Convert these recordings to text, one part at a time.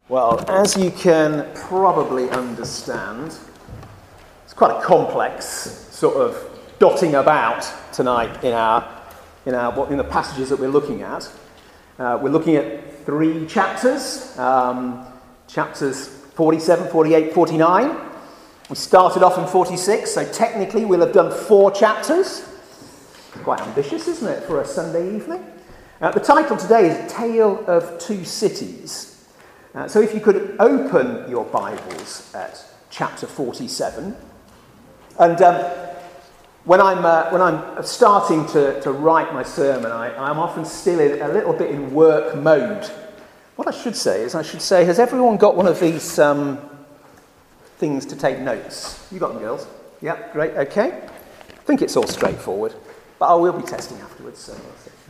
Well, as you can probably understand, it's quite a complex sort of dotting about tonight in the passages that we're looking at. We're looking at 3 chapters, chapters 47, 48, 49. We started off in 46, so technically we'll have done 4 chapters. Quite ambitious, isn't it, for a Sunday evening? The title today is Tale of Two Cities. So if you could open your Bibles at chapter 47. And when I'm starting to write my sermon, I'm often still a little bit in work mode. What I should say, has everyone got one of these things to take notes? You got them, girls? Yeah, great, okay. I think it's all straightforward, but I will be testing afterwards, so we'll see.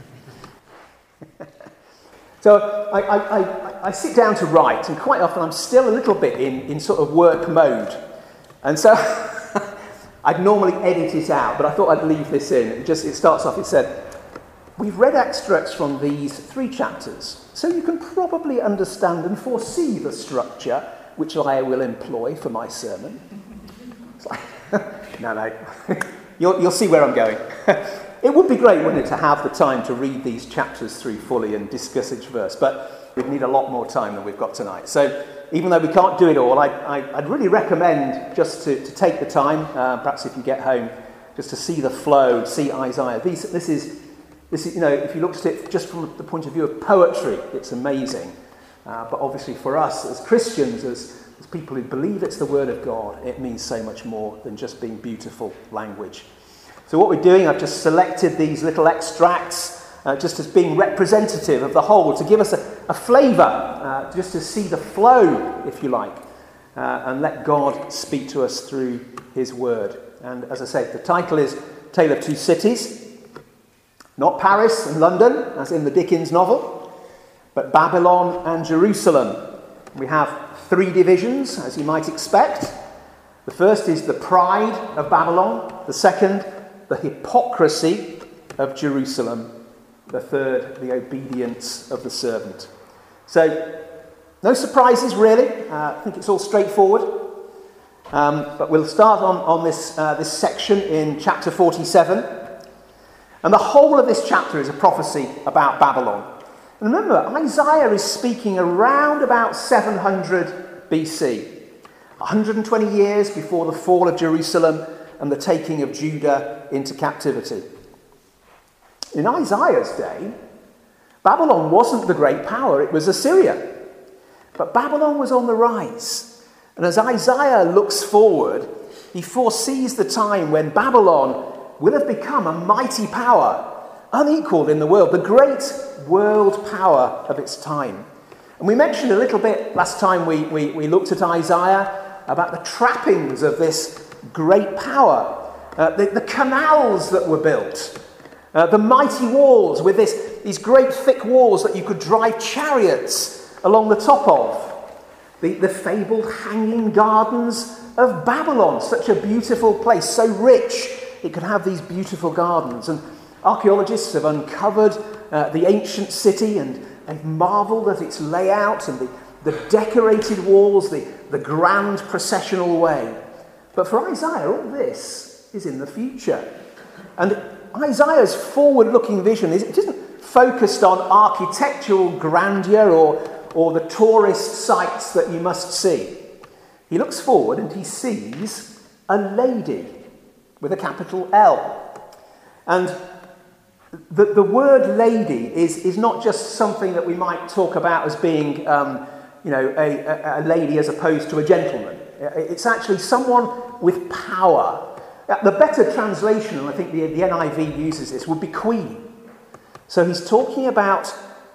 So I sit down to write, and quite often I'm still a little bit in sort of work mode. And so I'd normally edit it out, but I thought I'd leave this in. It starts off, it said, we've read extracts from these 3 chapters, so you can probably understand and foresee the structure which I will employ for my sermon. It's like, no, you'll see where I'm going. It would be great, wouldn't it, to have the time to read these chapters through fully and discuss each verse, but we'd need a lot more time than we've got tonight. So even though we can't do it all, I'd really recommend just to take the time, perhaps if you get home, just to see the flow, see Isaiah. This is, you know, if you looked at it just from the point of view of poetry, it's amazing. But obviously for us as Christians, as people who believe it's the Word of God, it means so much more than just being beautiful language. So what we're doing, I've just selected these little extracts just as being representative of the whole, to give us a flavour, just to see the flow, if you like, and let God speak to us through his word. And as I said, the title is Tale of Two Cities, not Paris and London, as in the Dickens novel, but Babylon and Jerusalem. We have 3 divisions, as you might expect. The first is the pride of Babylon, the second, the hypocrisy of Jerusalem, the third, the obedience of the servant. So, no surprises really. I think it's all straightforward. But we'll start on this section in chapter 47. And the whole of this chapter is a prophecy about Babylon. And remember, Isaiah is speaking around about 700 BC, 120 years before the fall of Jerusalem and the taking of Judah into captivity. In Isaiah's day, Babylon wasn't the great power, it was Assyria. But Babylon was on the rise. And as Isaiah looks forward, he foresees the time when Babylon will have become a mighty power, unequaled in the world, the great world power of its time. And we mentioned a little bit last time we looked at Isaiah about the trappings of this great power, the canals that were built, the mighty walls with these great thick walls that you could drive chariots along the top of, the fabled hanging gardens of Babylon, such a beautiful place, so rich it could have these beautiful gardens. And archaeologists have uncovered the ancient city, and they've marvelled at its layout and the decorated walls, the grand processional way. But for Isaiah, all this is in the future. And Isaiah's forward-looking vision isn't focused on architectural grandeur or the tourist sites that you must see. He looks forward and he sees a lady with a capital L. And the word lady is not just something that we might talk about as being a lady as opposed to a gentleman. It's actually someone with power. The better translation, and I think the NIV uses this, would be queen. So he's talking about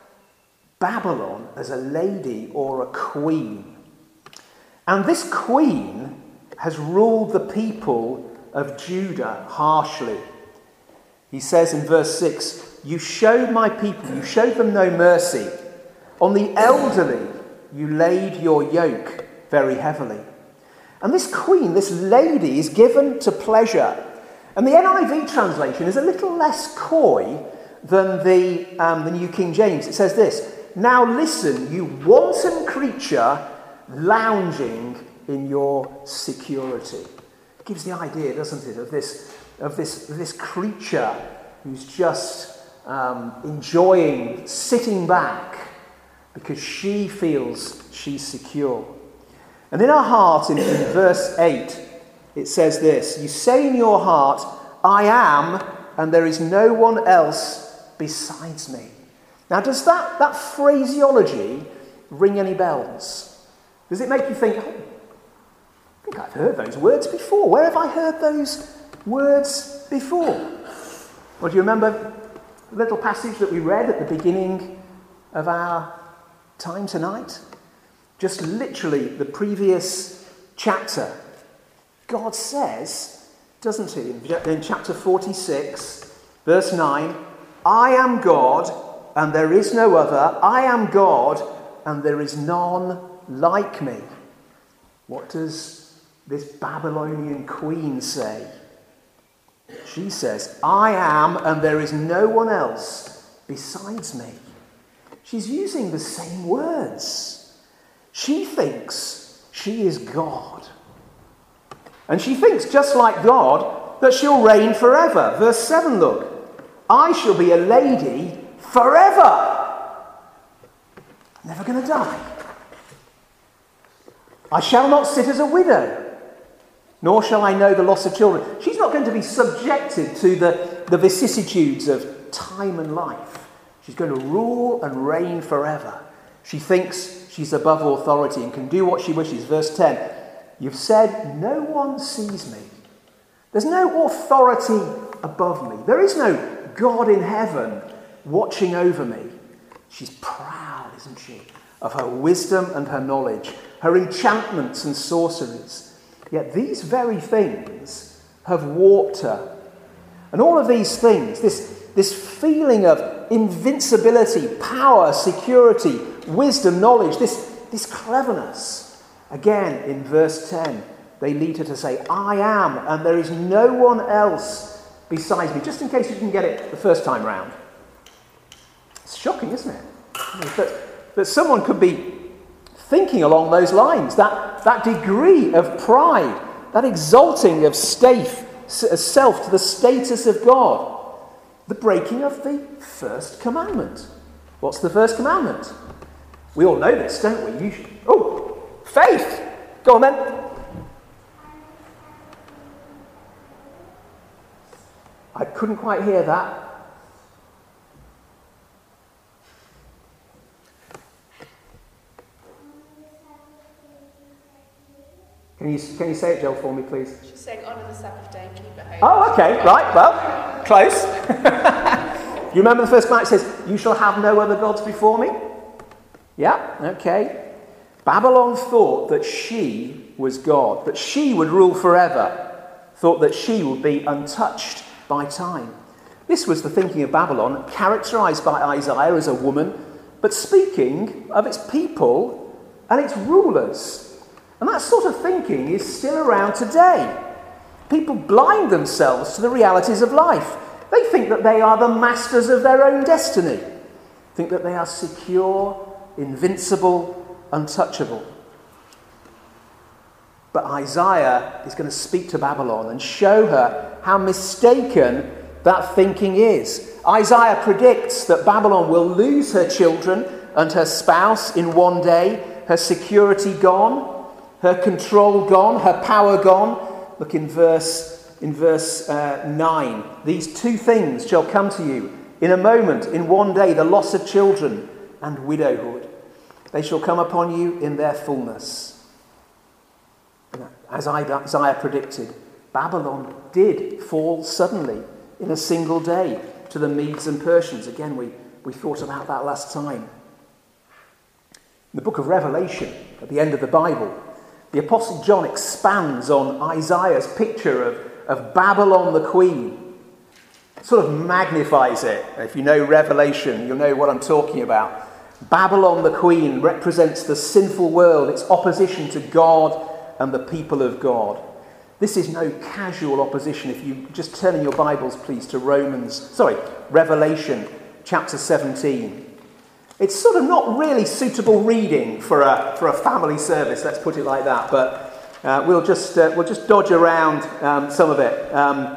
Babylon as a lady or a queen. And this queen has ruled the people of Judah harshly. He says in verse 6, you showed my people, you showed them no mercy. On the elderly you laid your yoke very heavily. And this queen, this lady, is given to pleasure. And the NIV translation is a little less coy than the New King James. It says this, "Now listen, you wanton creature, lounging in your security." It gives the idea, doesn't it, of this creature who's just enjoying sitting back because she feels she's secure. And in our heart, in verse 8, it says this: "You say in your heart, I am, and there is no one else besides me." Now, does that phraseology ring any bells? Does it make you think, oh, I think I've heard those words before. Where have I heard those words before? Well, do you remember the little passage that we read at the beginning of our time tonight? Just literally the previous chapter. God says, doesn't he, in chapter 46, verse 9, "I am God, and there is no other. I am God, and there is none like me." What does this Babylonian queen say? She says, "I am, and there is no one else besides me." She's using the same words. She thinks she is God. And she thinks, just like God, that she'll reign forever. Verse 7, look. "I shall be a lady forever. Never going to die. I shall not sit as a widow, nor shall I know the loss of children." She's not going to be subjected to the vicissitudes of time and life. She's going to rule and reign forever. She thinks she's above authority and can do what she wishes. Verse 10, "You've said, no one sees me." There's no authority above me. There is no God in heaven watching over me. She's proud, isn't she, of her wisdom and her knowledge, her enchantments and sorceries. Yet these very things have warped her. And all of these things, this feeling of invincibility, power, security, wisdom, knowledge, this cleverness, again in verse 10, they lead her to say, "I am, and there is no one else besides me." Just in case you didn't get it the first time round. It's shocking, isn't it? That someone could be thinking along those lines, that degree of pride, that exalting of self to the status of God. The breaking of the first commandment. What's the first commandment? We all know this, don't we? Faith! Go on then. I couldn't quite hear that. Can you say it, Joel, for me, please? She's saying honour the Sabbath day and keep it holy. Oh, okay, right, well, close. You remember the first commandment? It says, "You shall have no other gods before me." Yeah, okay. Babylon thought that she was God, that she would rule forever, thought that she would be untouched by time. This was the thinking of Babylon, characterised by Isaiah as a woman, but speaking of its people and its rulers. And that sort of thinking is still around today. People blind themselves to the realities of life. They think that they are the masters of their own destiny, think that they are secure, invincible, untouchable. But Isaiah is going to speak to Babylon and show her how mistaken that thinking is. Isaiah predicts that Babylon will lose her children and her spouse in one day, her security gone, her control gone, her power gone. Look in verse 9. "These two things shall come to you in a moment, in one day, the loss of children and widowhood. They shall come upon you in their fullness." As Isaiah predicted, Babylon did fall suddenly in a single day to the Medes and Persians. Again, we thought about that last time. In the book of Revelation, at the end of the Bible, the Apostle John expands on Isaiah's picture of Babylon the queen. Sort of magnifies it. If you know Revelation, you'll know what I'm talking about. Babylon the queen represents the sinful world, its opposition to God and the people of God. This is no casual opposition. If you just turn in your Bibles, please, to Revelation chapter 17. It's sort of not really suitable reading for a family service, let's put it like that, but we'll just dodge around some of it.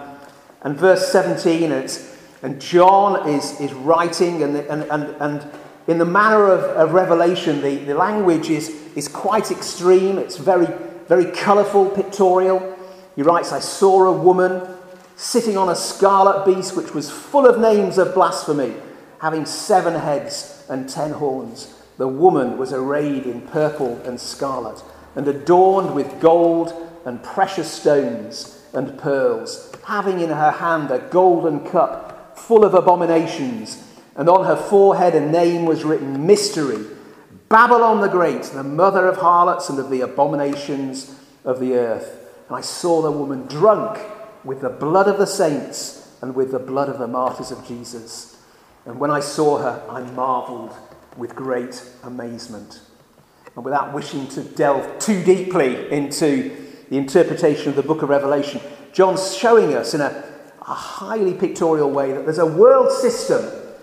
And verse 17, and John is writing, and in the manner of Revelation, the language is quite extreme. It's very, very colourful, pictorial. He writes, I saw a woman sitting on a scarlet beast, which was full of names of blasphemy, having 7 heads and 10 horns. The woman was arrayed in purple and scarlet, and adorned with gold and precious stones and pearls, having in her hand a golden cup full of abominations, and on her forehead a name was written, Mystery, Babylon the Great, the mother of harlots and of the abominations of the earth. And I saw the woman drunk with the blood of the saints and with the blood of the martyrs of Jesus. And when I saw her, I marvelled with great amazement. And without wishing to delve too deeply into the interpretation of the book of Revelation, John's showing us in a highly pictorial way that there's a world system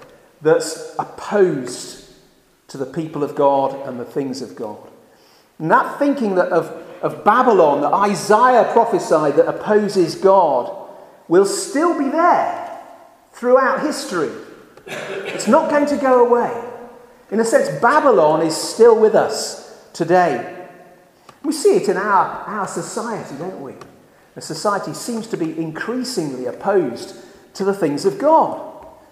that's opposed to the people of God and the things of God. And that thinking that of Babylon that Isaiah prophesied that opposes God will still be there throughout history. It's not going to go away. In a sense, Babylon is still with us today. We see it in our society, don't we? The society seems to be increasingly opposed to the things of God.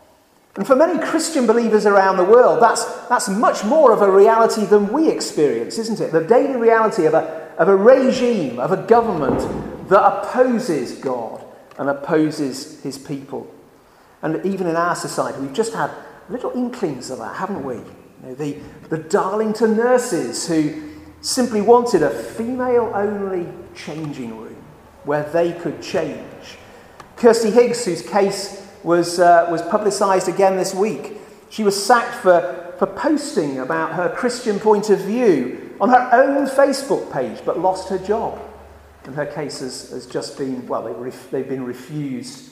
And for many Christian believers around the world, that's much more of a reality than we experience, isn't it? The daily reality of a regime, of a government that opposes God and opposes his people. And even in our society, we've just had little inklings of that, haven't we? You know, the Darlington nurses who simply wanted a female-only changing room where they could change. Kirsty Higgs, whose case was publicised again this week. She was sacked for posting about her Christian point of view on her own Facebook page, but lost her job. And her case has just been, well, they've been refused.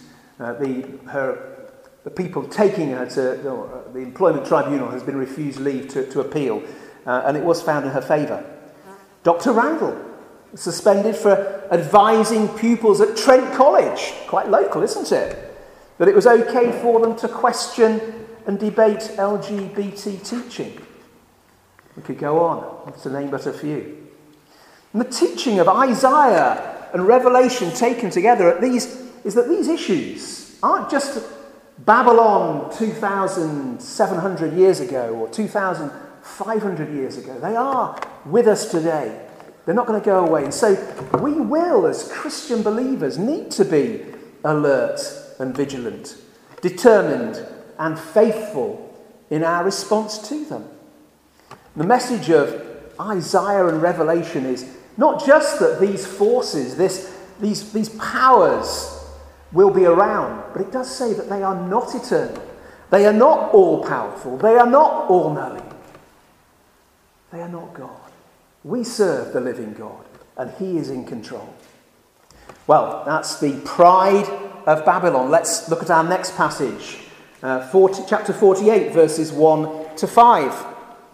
The people taking her to the employment tribunal has been refused leave to appeal, and it was found in her favour. Dr. Randall was suspended for advising pupils at Trent College, quite local, isn't it? That it was okay for them to question and debate LGBT teaching. We could go on, to name but a few. And the teaching of Isaiah and Revelation taken together is that these issues aren't just Babylon 2,700 years ago or 2,500 years ago. They are with us today. They're not going to go away. And so we will, as Christian believers, need to be alert and vigilant, determined and faithful in our response to them. The message of Isaiah and Revelation is not just that these forces, these powers will be around, but it does say that they are not eternal. They are not all-powerful. They are not all-knowing. They are not God. We serve the living God, and he is in control. Well, that's the pride of Babylon. Let's look at our next passage, chapter 48, verses 1 to 5.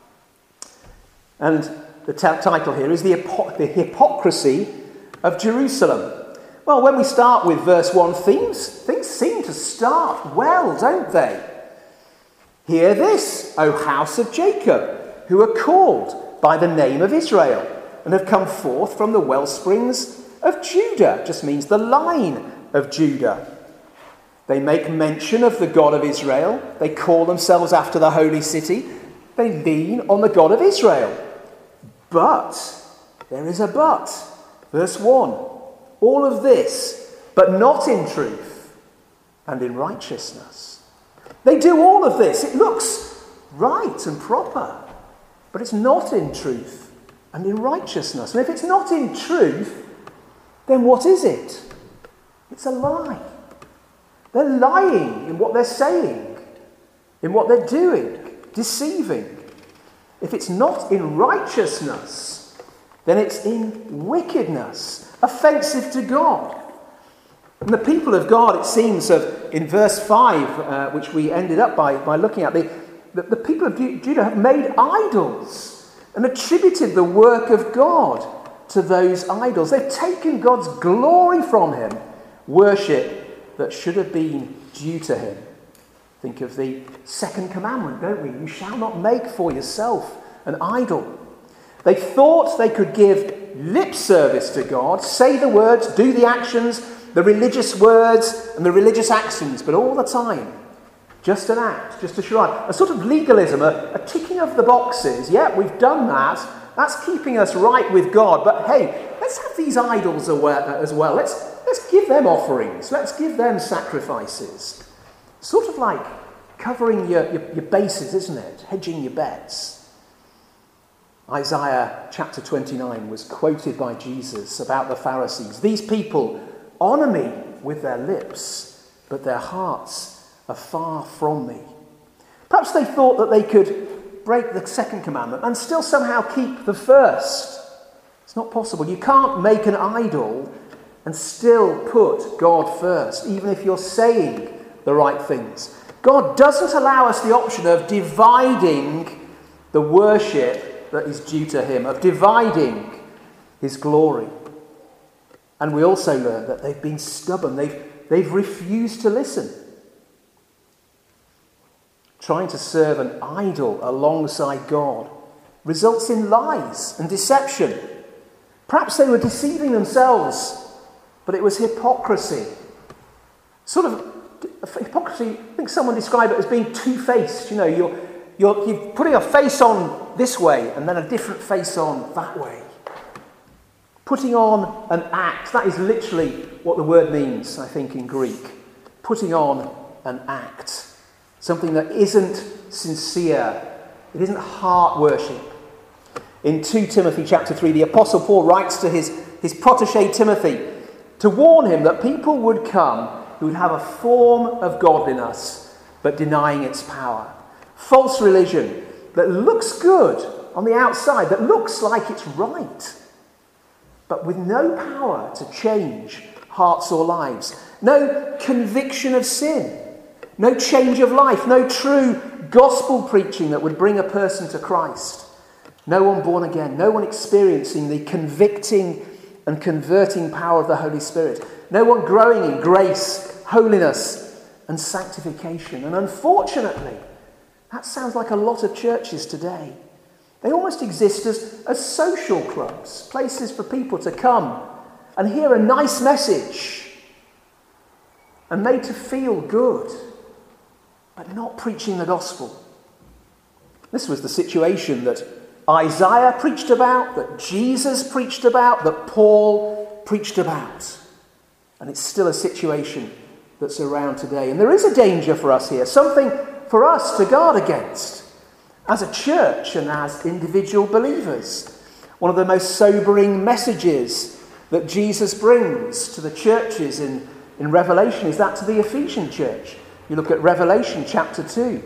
And the title here is the hypocrisy of Jerusalem. Well, when we start with verse 1, things seem to start well, don't they? Hear this, O house of Jacob, who are called by the name of Israel, and have come forth from the wellsprings of Judah. Just means the line of Judah. They make mention of the God of Israel. They call themselves after the holy city. They lean on the God of Israel. But, there is a but. Verse 1. All of this, but not in truth and in righteousness. They do all of this. It looks right and proper, but it's not in truth and in righteousness. And if it's not in truth, then what is it? It's a lie. They're lying in what they're saying, in what they're doing, deceiving. If it's not in righteousness, then it's in wickedness, offensive to God. And the people of God, it seems, in verse 5, which we ended up by looking at, the people of Judah have made idols and attributed the work of God to those idols. They've taken God's glory from him, worship that should have been due to him. Think of the second commandment, don't we? You shall not make for yourself an idol. They thought they could give lip service to God, say the words, do the actions, the religious words and the religious actions, but all the time, just an act, just a charade, a sort of legalism, a ticking of the boxes. Yeah, we've done that. That's keeping us right with God. But hey, let's have these idols as well. Let's give them offerings. Let's give them sacrifices. Sort of like covering your bases, isn't it? Hedging your bets. Isaiah chapter 29 was quoted by Jesus about the Pharisees. These people honour me with their lips, but their hearts are far from me. Perhaps they thought that they could break the second commandment and still somehow keep the first. It's not possible. You can't make an idol and still put God first, even if you're saying the right things. God doesn't allow us the option of dividing the worship that is due to him, of dividing his glory. And we also learn that they've been stubborn. They've refused to listen. Trying to serve an idol alongside God results in lies and deception. Perhaps they were deceiving themselves, but it was hypocrisy. Sort of hypocrisy, I think someone described it as being two-faced. You know, you're putting a face on this way and then a different face on that way. Putting on an act, that is literally what the word means, I think, in Greek. Putting on an act. Something that isn't sincere. It isn't heart worship. In 2 Timothy chapter 3, the Apostle Paul writes to his protege Timothy to warn him that people would come who would have a form of godliness but denying its power. False religion that looks good on the outside, that looks like it's right, but with no power to change hearts or lives. No conviction of sin. No change of life. No true gospel preaching that would bring a person to Christ. No one born again. No one experiencing the convicting and converting power of the Holy Spirit. No one growing in grace, holiness, and sanctification. And unfortunately, that sounds like a lot of churches today. They almost exist as social clubs, places for people to come and hear a nice message and made to feel good, but not preaching the gospel. This was the situation that Isaiah preached about, that Jesus preached about, that Paul preached about. And it's still a situation that's around today. And there is a danger for us here, something for us to guard against as a church and as individual believers. One of the most sobering messages that Jesus brings to the churches in Revelation is that to the Ephesian church. You look at Revelation chapter 2.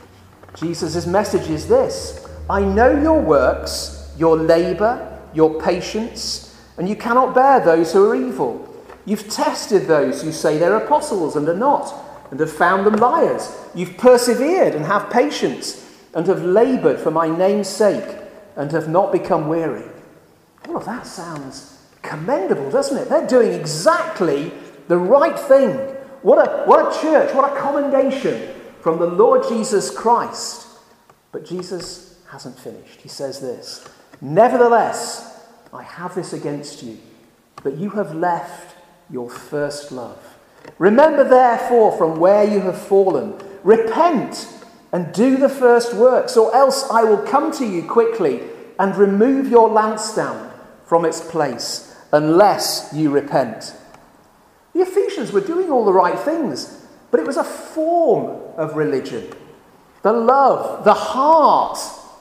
Jesus' message is this: I know your works, your labour, your patience, and you cannot bear those who are evil. You've tested those who say they're apostles and are not, and have found them liars. You've persevered and have patience, and have laboured for my name's sake, and have not become weary. All of that sounds commendable, doesn't it? They're doing exactly the right thing. What a church, what a commendation from the Lord Jesus Christ. But Jesus hasn't finished. He says this: nevertheless, I have this against you, that you have left your first love. Remember therefore from where you have fallen. Repent and do the first works, or else I will come to you quickly and remove your lampstand from its place, unless you repent. The Ephesians were doing all the right things, but it was a form of religion. The love, the heart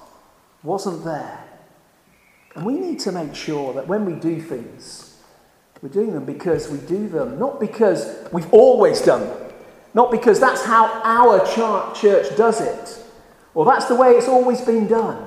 wasn't there. And we need to make sure that when we do things, we're doing them because we do them, not because we've always done them. Not because that's how our church does it, or that's the way it's always been done,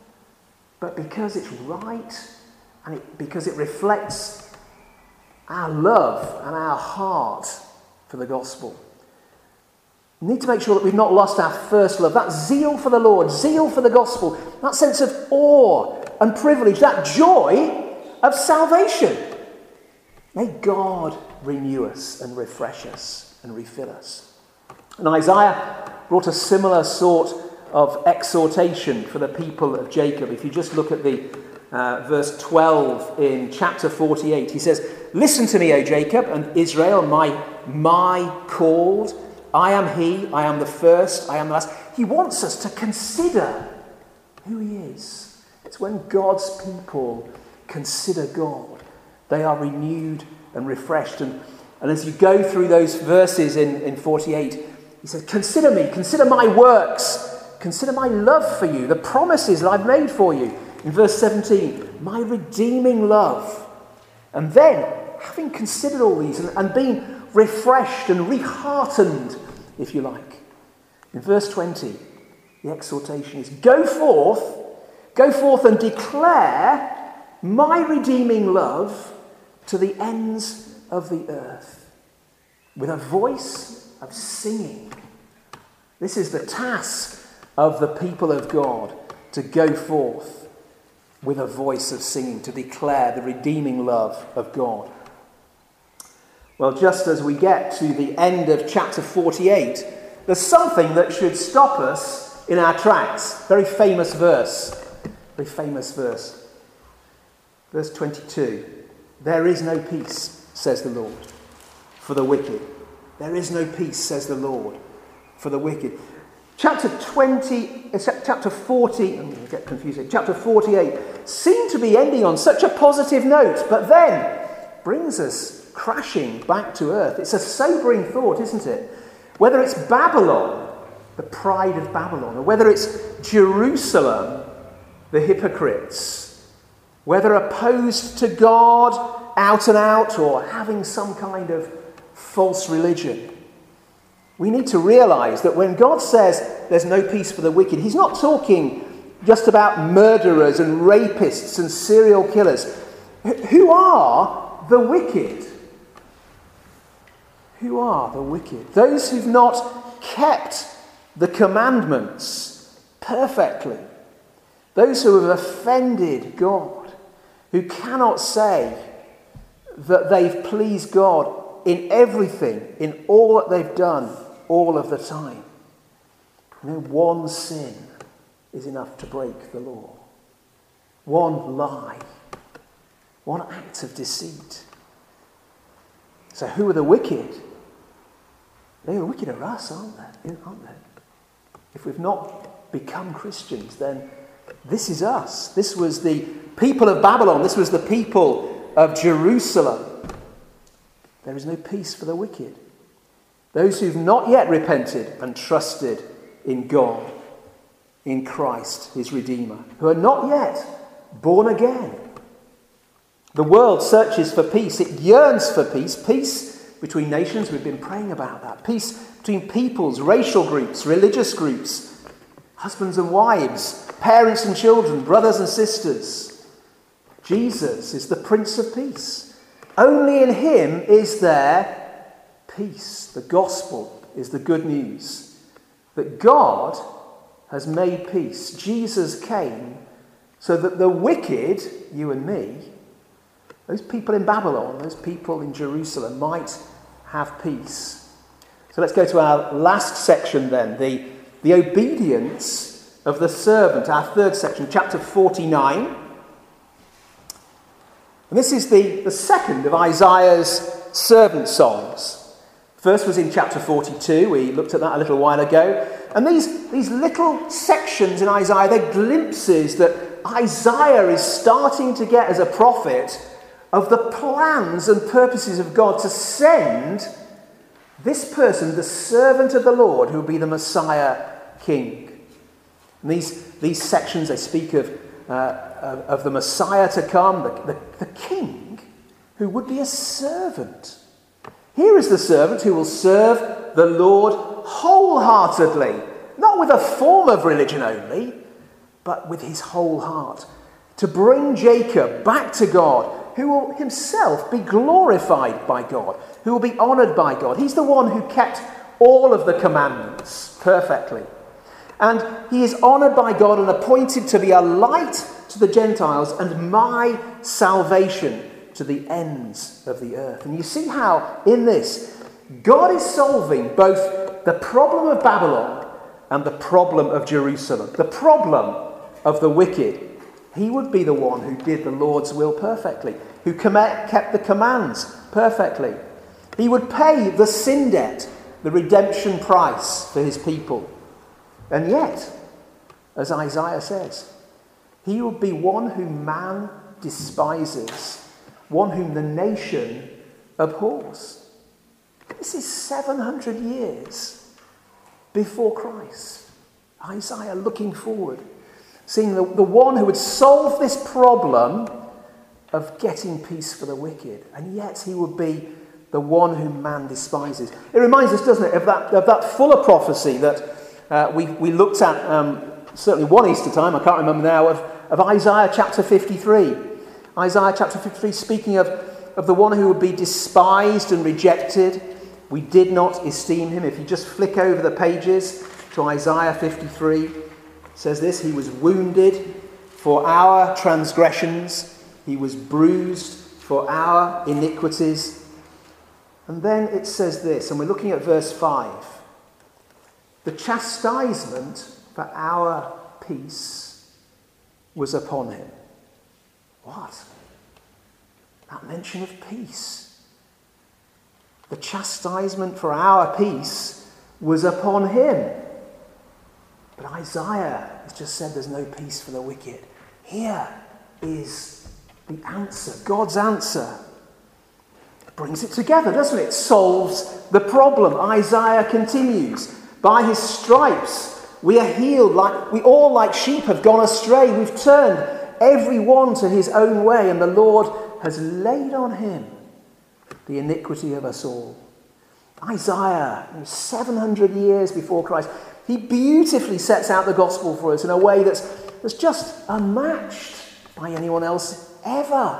but because it's right and because it reflects our love and our heart for the gospel. We need to make sure that we've not lost our first love, that zeal for the Lord, zeal for the gospel, that sense of awe and privilege, that joy of salvation. May God renew us and refresh us and refill us. And Isaiah brought a similar sort of exhortation for the people of Jacob. If you just look at the verse 12 in chapter 48, he says, "Listen to me, O Jacob and Israel, my called. I am he, I am the first, I am the last." He wants us to consider who he is. It's when God's people consider God, they are renewed and refreshed. And as you go through those verses in 48, he says, "Consider me, consider my works, consider my love for you, the promises that I've made for you." In verse 17, "My redeeming love." And then, having considered all these and been refreshed and reheartened, if you like, in verse 20, the exhortation is, Go forth and declare my redeeming love to the ends of the earth, with a voice of singing." This is the task of the people of God, to go forth with a voice of singing, to declare the redeeming love of God. Well, just as we get to the end of chapter 48, there's something that should stop us in our tracks. Very famous verse. Very famous verse. Verse 22. "There is no peace, says the Lord, for the wicked." There is no peace, says the Lord, for the wicked. Chapter 40, I'm going to get confused here. Chapter 48 seemed to be ending on such a positive note, but then brings us crashing back to earth. It's a sobering thought, isn't it? Whether it's Babylon, the pride of Babylon, or whether it's Jerusalem, the hypocrites, whether opposed to God out and out or having some kind of false religion, we need to realize that when God says there's no peace for the wicked, he's not talking just about murderers and rapists and serial killers. Who are the wicked? Who are the wicked? Those who've not kept the commandments perfectly. Those who have offended God, who cannot say that they've pleased God in everything, in all that they've done, all of the time. You know, one sin is enough to break the law. One lie. One act of deceit. So who are the wicked? The wicked are us, aren't they? If we've not become Christians, then this is us. This was the people of Babylon. This was the people of Jerusalem. There is no peace for the wicked. Those who've not yet repented and trusted in God, in Christ, his Redeemer, who are not yet born again. The world searches for peace. It yearns for peace. Peace between nations. We've been praying about that. Peace between peoples, racial groups, religious groups, husbands and wives, parents and children, brothers and sisters. Jesus is the Prince of Peace. Only in him is there peace. The gospel is the good news that God has made peace. Jesus came so that the wicked, you and me, those people in Babylon, those people in Jerusalem, might have peace. So let's go to our last section then, the obedience of the servant, our third section, chapter 49. And this is the second of Isaiah's servant songs. First was in chapter 42. We looked at that a little while ago. And these little sections in Isaiah, they're glimpses that Isaiah is starting to get as a prophet of the plans and purposes of God to send this person, the servant of the Lord, who will be the Messiah King. And these sections, they speak of the Messiah to come, the King, who would be a servant. Here is the servant who will serve the Lord wholeheartedly, not with a form of religion only, but with his whole heart, to bring Jacob back to God, who will himself be glorified by God, who will be honoured by God. He's the one who kept all of the commandments perfectly. And he is honoured by God and appointed to be a light to the Gentiles and my salvation to the ends of the earth. And you see how in this, God is solving both the problem of Babylon and the problem of Jerusalem. The problem of the wicked. He would be the one who did the Lord's will perfectly, who kept the commands perfectly. He would pay the sin debt, the redemption price for his people. And yet, as Isaiah says, he would be one whom man despises, one whom the nation abhors. This is 700 years before Christ. Isaiah looking forward, seeing the one who would solve this problem of getting peace for the wicked. And yet he would be the one whom man despises. It reminds us, doesn't it, of that fuller prophecy that we looked at certainly one Easter time, I can't remember now, of Isaiah chapter 53. Isaiah chapter 53 speaking of the one who would be despised and rejected. We did not esteem him. If you just flick over the pages to Isaiah 53, it says this: he was wounded for our transgressions, he was bruised for our iniquities. And then it says this, and we're looking at verse 5. The chastisement for our peace was upon him. What? That mention of peace. The chastisement for our peace was upon him. But Isaiah has just said there's no peace for the wicked. Here is the answer, God's answer. It brings it together, doesn't it? It solves the problem. Isaiah continues. By his stripes we are healed. We all like sheep have gone astray. We've turned every one to his own way, and the Lord has laid on him the iniquity of us all. Isaiah, 700 years before Christ, he beautifully sets out the gospel for us in a way that's just unmatched by anyone else ever.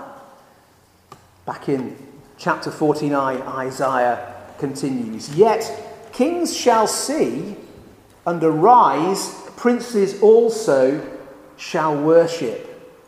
Back in chapter 49, Isaiah continues, yet kings shall see and arise, princes also shall worship.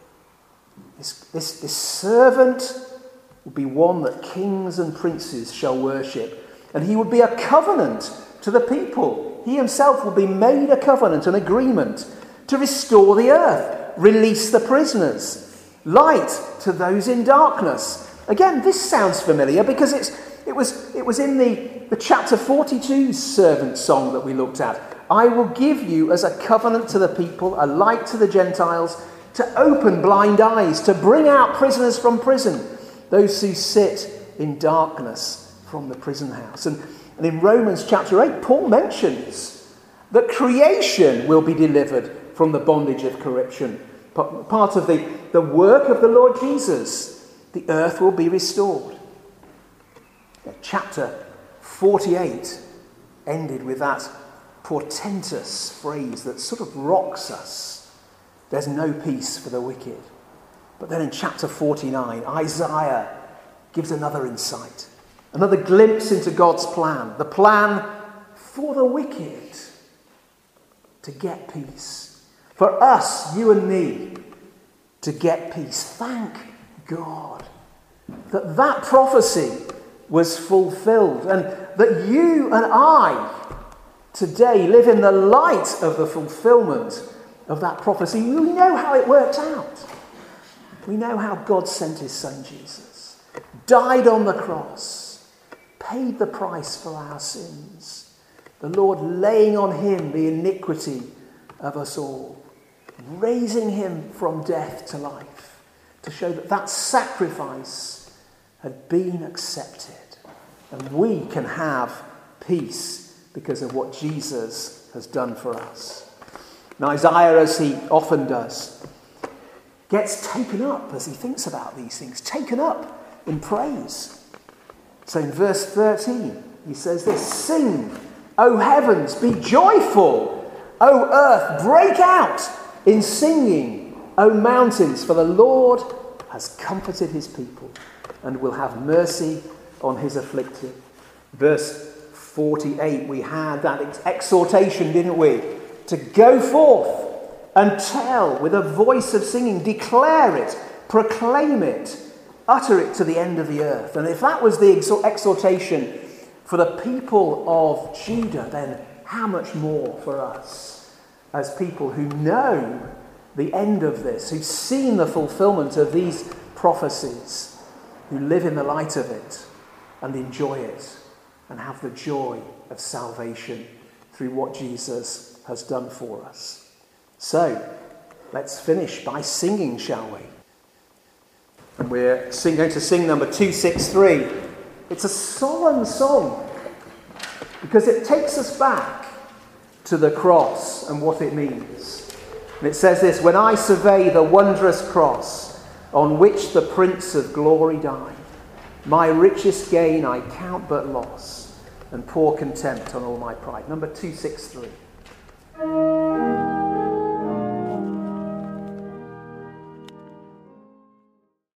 This servant will be one that kings and princes shall worship. And he will be a covenant to the people. He himself will be made a covenant, an agreement to restore the earth, release the prisoners, light to those in darkness. Again, this sounds familiar because it was in the chapter 42 servant song that we looked at. I will give you as a covenant to the people, a light to the Gentiles, to open blind eyes, to bring out prisoners from prison, those who sit in darkness from the prison house. And in Romans chapter 8, Paul mentions that creation will be delivered from the bondage of corruption. Part of the work of the Lord Jesus, the earth will be restored. Chapter 48 ended with that portentous phrase that sort of rocks us. There's no peace for the wicked. But then in chapter 49, Isaiah gives another insight, another glimpse into God's plan, the plan for the wicked to get peace. For us, you and me, to get peace. Thank God that prophecy was fulfilled and that you and I today live in the light of the fulfillment of that prophecy. We know how it worked out. We know how God sent his son Jesus, died on the cross, paid the price for our sins, the Lord laying on him the iniquity of us all, raising him from death to life, to show that sacrifice had been accepted. And we can have peace because of what Jesus has done for us. Now Isaiah, as he often does, gets taken up as he thinks about these things, taken up in praise. So in verse 13, he says this: sing, O heavens, be joyful, O earth, break out in singing, O mountains, for the Lord has comforted his people and will have mercy on his afflicted. Verse 48, we had that exhortation, didn't we? To go forth and tell with a voice of singing, declare it, proclaim it, utter it to the end of the earth. And if that was the exhortation for the people of Judah, then how much more for us as people who know the end of this, who've seen the fulfillment of these prophecies, who live in the light of it and enjoy it and have the joy of salvation through what Jesus has done for us. So, let's finish by singing, shall we? And we're going to sing number 263. It's a solemn song because it takes us back to the cross and what it means. And it says this: when I survey the wondrous cross on which the Prince of Glory died, my richest gain I count but loss, and pour contempt on all my pride. Number 263.